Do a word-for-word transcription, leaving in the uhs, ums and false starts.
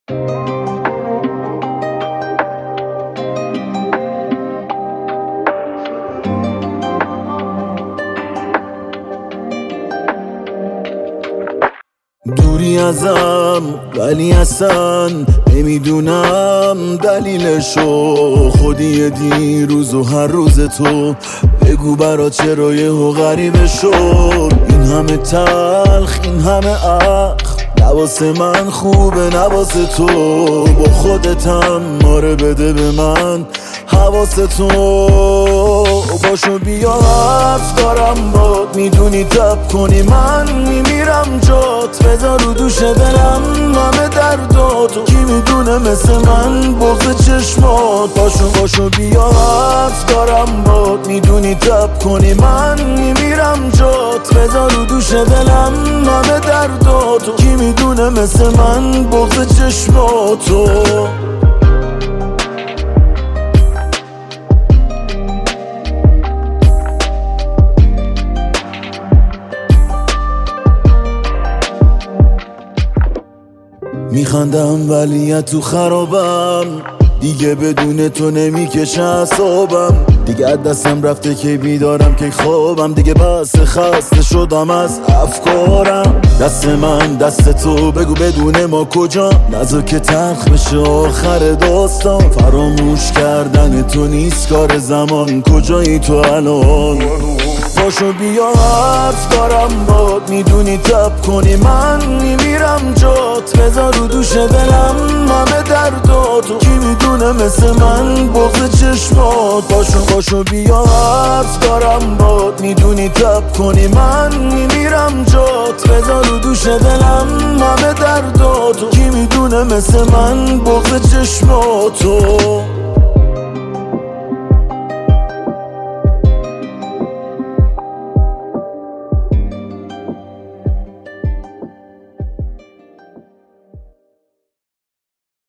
دوری ازم ولی اصلا نمیدونم دلیلشو، خودی دیروز و هر روز تو بگو برا چرا یهو غریبه شد. این همه تلخ این همه اخ نواسه من خوبه نواسه تو، با خودتم ماره بده به من حواسه تو. باشو بیا حرف دارم باد، میدونی تب کنی من میمیرم جات، بذار رو دوش دلم همه درداتو، کی میدونه مثل من بغض چشمات. باشو باشو بیا حرف دارم باد، میدونی تب کنی من میمیرم جات، بذار رو دوش دلم همه درداتو، کی میدونه مثل من بغض چشماتو. میخندم ولی تو خرابم، دیگه بدون تو نمیکشه اعصابم، دیگه از دستم رفته که بیدارم که خوابم، دیگه بس خسته شدم از افکارم. دست من دست تو بگو بدون ما کجا، نذار که تلخ بشه آخر داستان، فراموش کردن تو نیست کار زمان، کجایی تو الان؟ باشو بیا حرف دارم باد، میدونی تب کنی من میمیرم جات، بذار رو دوش دلم همه درداتو، کی میدونه مثل من بغض چشمات. باشو باشو بیا حرف دارم باد، میدونی تب کنی من میمیرم جات، بذار رو دوش دلم همه درداتو، کی میدونه مثل من بغض چشماتو.